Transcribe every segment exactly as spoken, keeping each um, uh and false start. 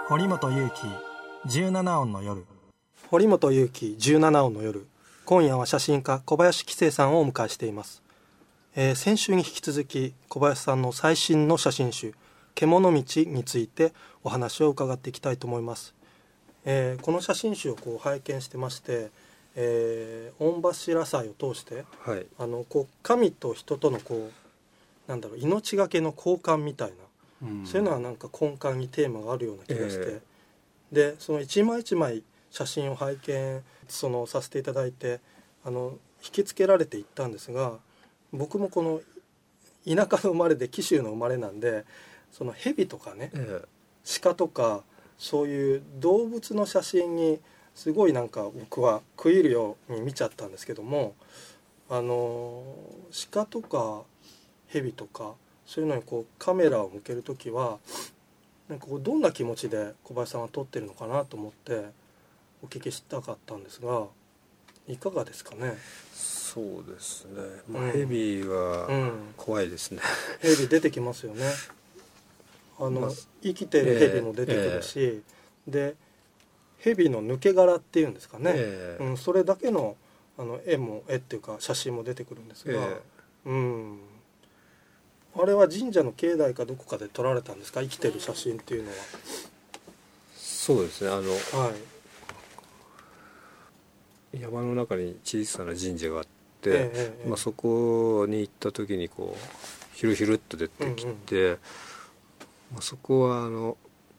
堀本裕樹じゅうなな音の夜。 堀本裕樹じゅうなな音の夜。今夜は写真家小林紀生さんをお迎えしています、えー、先週に引き続き小林さんの最新の写真集獣道についてお話を伺っていきたいと思います、えー、この写真集をこう拝見してまして、えー、御柱祭を通して、はい、あのこう神と人とのこうなんだろう命がけの交換みたいな、うん、そういうのはなんか根幹にテーマがあるような気がして、えー、でその一枚一枚写真を拝見そのさせていただいてあの引きつけられていったんですが、僕もこの田舎の生まれで紀州の生まれなんで、その蛇とかね、ええ、鹿とかそういう動物の写真にすごいなんか僕は食い入るように見ちゃったんですけども、あの鹿とか蛇とかそういうのにこうカメラを向けるときはなんかこうどんな気持ちで小林さんは撮ってるのかなと思ってお聞きしたかったんですが、いかがですかね。 そうですね、まあ、ヘビは怖いですね、 うんうん、ヘビ出てきますよね。あの、まあ、生きてるヘビも出てくるし、えー、でヘビの抜け殻っていうんですかね、えーうん、それだけの、あの絵も絵っていうか写真も出てくるんですが、えーうん、あれは神社の境内かどこかで撮られたんですか、生きてる写真っていうのは。 そうですね、あの、 はい、 山の中に小さな神社があって、ええまあ、そこに行った時にこうヒルヒルっと出てきて、うんうんまあ、そこはあの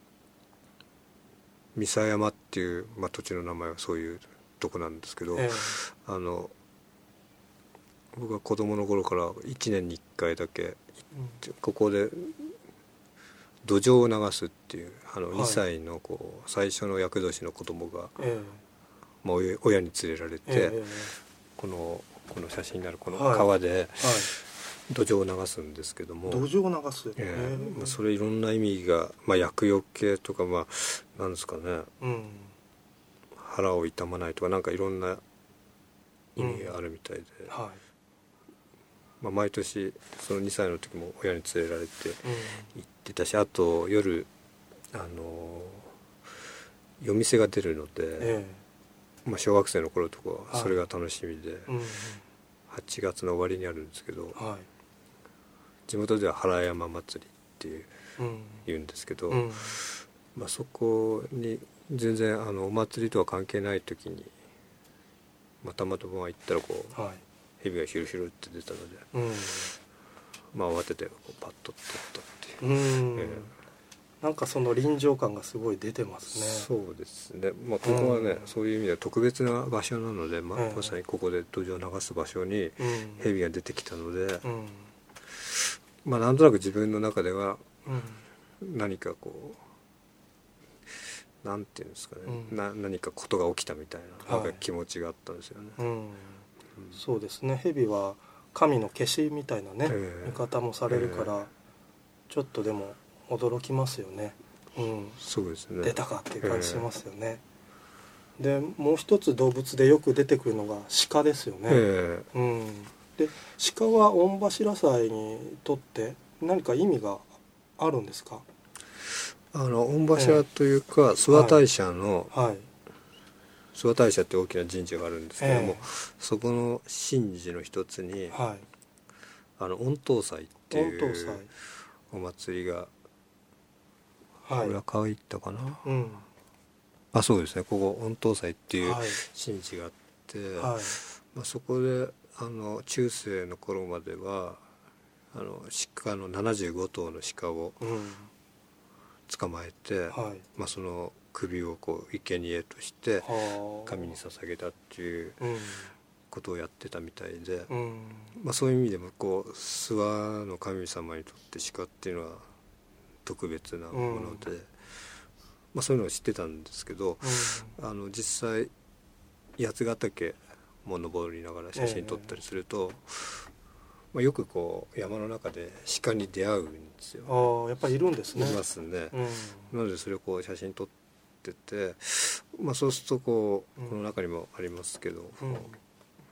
三佐山っていう、まあ、土地の名前はそういうとこなんですけど、ええ、あの僕は子供の頃からいちねんにいっかいだけ、うん、ここで土壌を流すっていうあのにさいのこう最初の厄年の子供が、ええまあ、親に連れられて、えー、このこの写真になるこの川で、はいはい、土壌を流すんですけども、 土壌を流す、 えーまあ、それいろんな意味が、まあ、厄除けとか、まあ、なんですかね、うん、腹を痛まないとかなんかいろんな意味があるみたいで、うんはいまあ、毎年そのにさいの時も親に連れられて行ってたし、うん、あと夜あの夜店が出るので、えーまあ、小学生の頃とかそれが楽しみで、はいうん、はちがつの終わりにあるんですけど、はい、地元では原山祭りっていう、うん、言うんですけど、うんまあ、そこに全然あのお祭りとは関係ない時に、まあ、たまたま行ったらこう、はい、蛇がヒュルヒュルって出たので、うんまあ、慌ててこうパッと撮ったっていう、うんえーなんかその臨場感がすごい出てますね。 そうですね、まあ、ここはね、うん、そういう意味では特別な場所なので、まあ、まさにここで土壌を流す場所に蛇が出てきたので、うん、まあなんとなく自分の中では何かこうなんていうんですかね、うん、な何かことが起きたみたいな、なんか気持ちがあったんですよね、はいうんうん、そうですね、蛇は神の化身みたいなね、えー、見方もされるから、えー、ちょっとでも驚きますよね、うん、 そうですね、 出たかっていう感じしますよね、えー、でもう一つ動物でよく出てくるのが鹿ですよね、えーうん、で鹿は御柱祭にとって何か意味があるんですか。 あの御柱というか、えー、諏訪大社の、はいはい、諏訪大社って大きな神社があるんですけども、えー、そこの神事の一つに、はい、あの御頭祭っていうお祭りがはい、浦河行ったかな、うん、あそうですね、ここ御頭祭っていう神事があって、はいまあ、そこであの中世の頃まではあの鹿のななじゅうごとうの鹿を捕まえて、うんはいまあ、その首をこう生贄として神に捧げたっていうことをやってたみたいで、うんまあ、そういう意味でもこう諏訪の神様にとって鹿っていうのは特別なもので、うんまあ、そういうのを知ってたんですけど、うん、あの実際八ヶ岳も登りながら写真撮ったりすると、えーまあ、よくこう山の中で鹿に出会うんですよ。 ああやっぱりいるんですね。 いますね、うん、なのでそれをこう写真撮ってて、まあ、そうするとこうこの中にもありますけど、うん、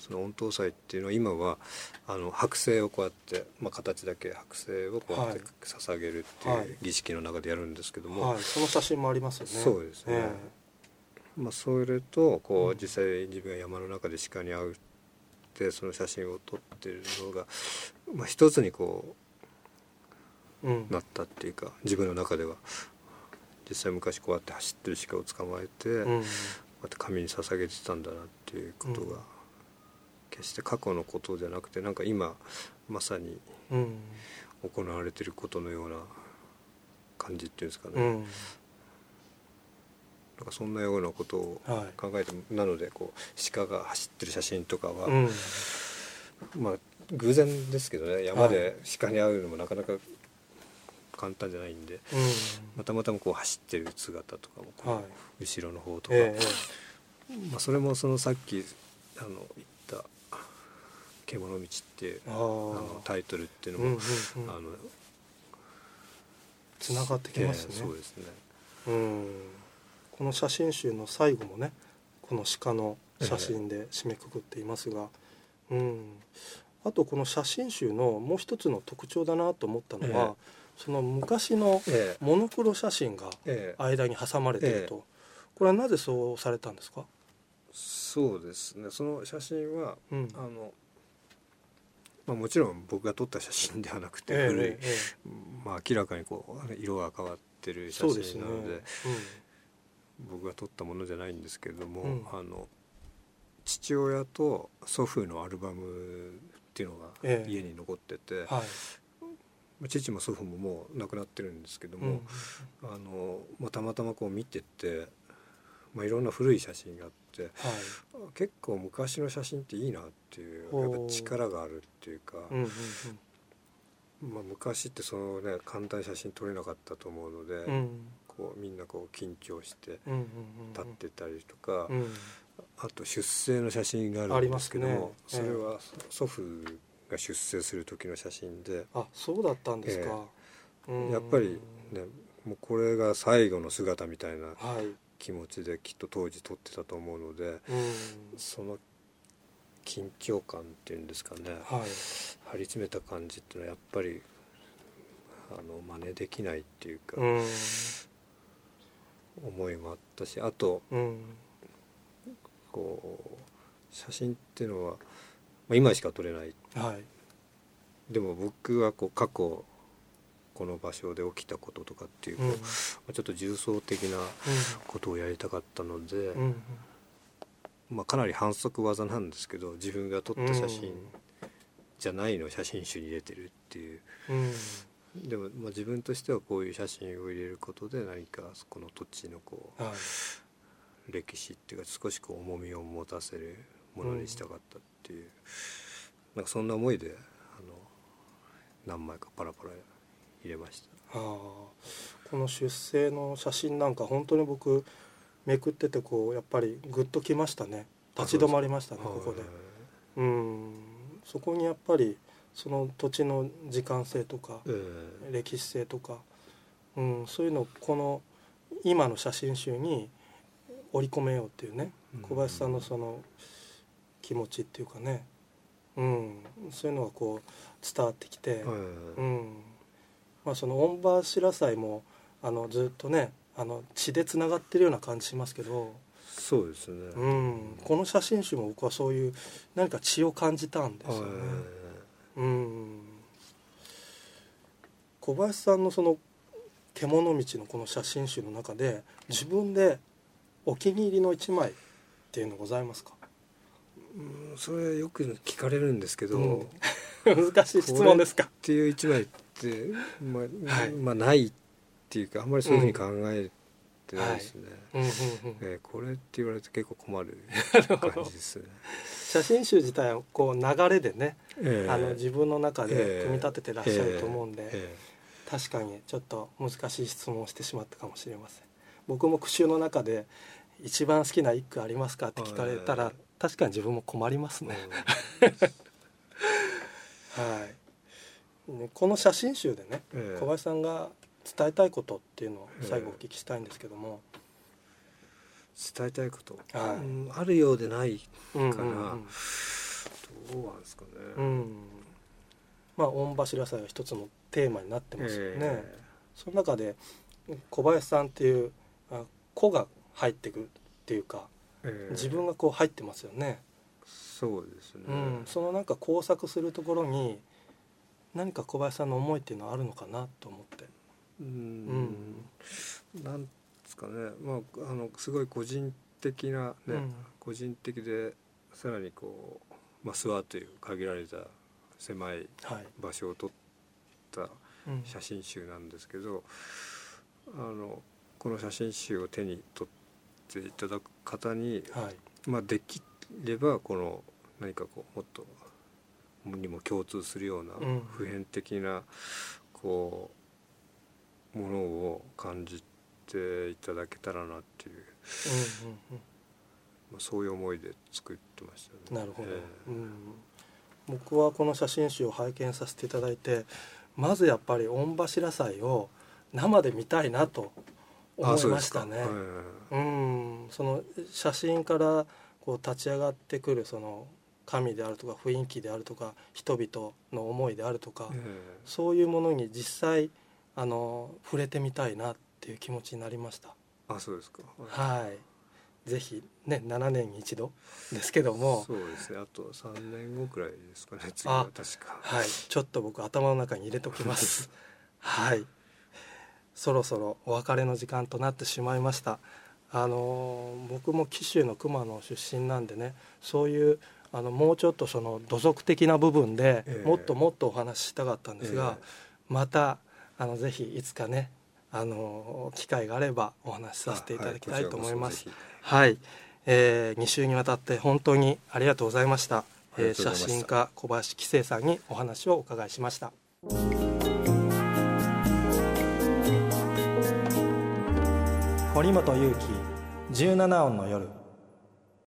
その御灯祭っていうのは今はあの剥製をこうやって、まあ、形だけ剥製をこうやって捧げるっていう儀式の中でやるんですけども、 はいはい、その写真もありますよね。 そうですね、えーまあ、それとこう実際自分が山の中で鹿に会うってその写真を撮ってるのが、まあ、一つにこう、うん、なったっていうか、自分の中では実際昔こうやって走ってる鹿を捕まえて、うん、こうやって神に捧げてたんだなっていうことが、うん、決して過去のことじゃなくて、なんか今まさに行われてることのような感じっていうんですかね、うん、なんかそんなようなことを考えて、はい、なのでこう鹿が走ってる写真とかは、うん、まあ偶然ですけどね、山で鹿に会うのもなかなか簡単じゃないんで、うん、またまたまこう走ってる姿とかもこう、はい、後ろの方とか、えーまあ、それもそのさっきあの言った「獣道」っていうあのタイトルっていうのも、うんうんうん、あのつながってきますね、 えー、そうですね、 うん、この写真集の最後もねこの鹿の写真で締めくくっていますが、えーうん、あとこの写真集のもう一つの特徴だなと思ったのは、えーその昔のモノクロ写真が間に挟まれていると、これはなぜそうされたんですか？ そうですね、その写真は、うん、あのまあ、もちろん僕が撮った写真ではなくて古い、えーえーまあ、明らかにこう色が変わってる写真なので、ねうん、僕が撮ったものじゃないんですけれども、うん、あの父親と祖父のアルバムっていうのが家に残ってて、えーはい父も祖父ももう亡くなってるんですけども、うんあのまあ、たまたまこう見てて、まあ、いろんな古い写真があって、はい、結構昔の写真っていいなっていうやっぱ力があるっていうか、うんうんうんまあ、昔ってその、ね、簡単に写真撮れなかったと思うので、うん、こうみんなこう緊張して立ってたりとか、うんうんうん、あと出生の写真があるんですけども、ねえー、それは祖父が出生する時の写真で、 あ、そうだったんですか、 えー、やっぱりねもうこれが最後の姿みたいな気持ちできっと当時撮ってたと思うので、はい、その緊張感っていうんですかね、はい、張り詰めた感じっていうのはやっぱりあの真似できないっていうか、うん、思いもあったし、あと、うん、こう写真っていうのは、まあ、今しか撮れない、はい、でも僕はこう過去この場所で起きたこととかっていう、うん、こうちょっと重層的なことをやりたかったので、うんまあ、かなり反則技なんですけど自分が撮った写真じゃないのを写真集に入れてるっていう、うん、でも、まあ、自分としてはこういう写真を入れることで何かこの土地のこう、はい、歴史っていうか少しこう重みを持たせるものにしたかったっていう、うん、なんかそんな思いであの何枚かパラパラ入れました。 あ、この出生の写真なんか本当に僕めくっててこうやっぱりグッときましたね。立ち止まりましたねここで。うんそこにやっぱりその土地の時間性とか、えー、歴史性とか、うん、そういうのをこの今の写真集に織り込めようっていうね、小林さんのその気持ちっていうかね、うん、そういうのがこう伝わってきて、うんまあ、その御柱祭もあのずっとねあの血でつながってるような感じしますけど、 そうですね、 うん、この写真集も僕はそういう何か血を感じたんですよね、うん、小林さんのその獣道のこの写真集の中で自分でお気に入りの一枚っていうのございますか？ うん、それよく聞かれるんですけど、うん難しい質問ですか？ っていう一枚って、まあはいまあ、ないっていうかあんまりそういうふうに考えてないですね、うんはいえー、これって言われて結構困る感じですね写真集自体はこう流れでね、えー、あの自分の中で組み立ててらっしゃると思うんで、えーえー、確かにちょっと難しい質問をしてしまったかもしれません。僕も句集の中で一番好きな一句ありますかって聞かれたら、えー、確かに自分も困りますね、はいね、この写真集でね、えー、小林さんが伝えたいことっていうのを最後お聞きしたいんですけども、 えー、伝えたいこと、はいうん、あるようでないかな、うんうんうん、 どうなんですかね、 うん、まあ御柱祭は一つのテーマになってますよね、えー、その中で小林さんっていう子が入ってくるっていうか、えー、自分がこう入ってますよね。 そうですね、 うん、そのなんか工作するところに何か小林さんの思いっていうのはあるのかなと思って。 うん、うん、なんですかね、まあ、あのすごい個人的な、ね、うん、個人的でさらにこう、まあ、諏訪という限られた狭い場所を撮った写真集なんですけど、うん、あのこの写真集を手に取っていただく方に、はい、まあ、できればこの何かこうもっとにも共通するような普遍的なこうものを感じていただけたらなっていう、うんうんうん、まあ、そういう思いで作ってましたね。 なるほど、えーうん、僕はこの写真集を拝見させていただいて、まずやっぱり御柱祭を生で見たいなと思いましたね。うん、その写真からこう立ち上がってくるその神であるとか雰囲気であるとか人々の思いであるとか、えー、そういうものに実際あの触れてみたいなっていう気持ちになりました。 あ、そうですか。 はい、ぜひねななねんに一度ですけども、 そうですね、あとさんねんごくらいですかね、次は確か。 はい、ちょっと僕頭の中に入れときますはい、そろそろお別れの時間となってしまいました。あの僕も紀州の熊野出身なんでね、そういうあのもうちょっとその土足的な部分で、えー、もっともっとお話ししたかったんですが、えー、またあのぜひいつかねあの機会があればお話しさせていただきたいと思います。はい、えー、に週にわたって本当にありがとうございました。えー、写真家小林紀生さんにお話をお伺いしました。 堀本裕樹じゅうななおんの夜。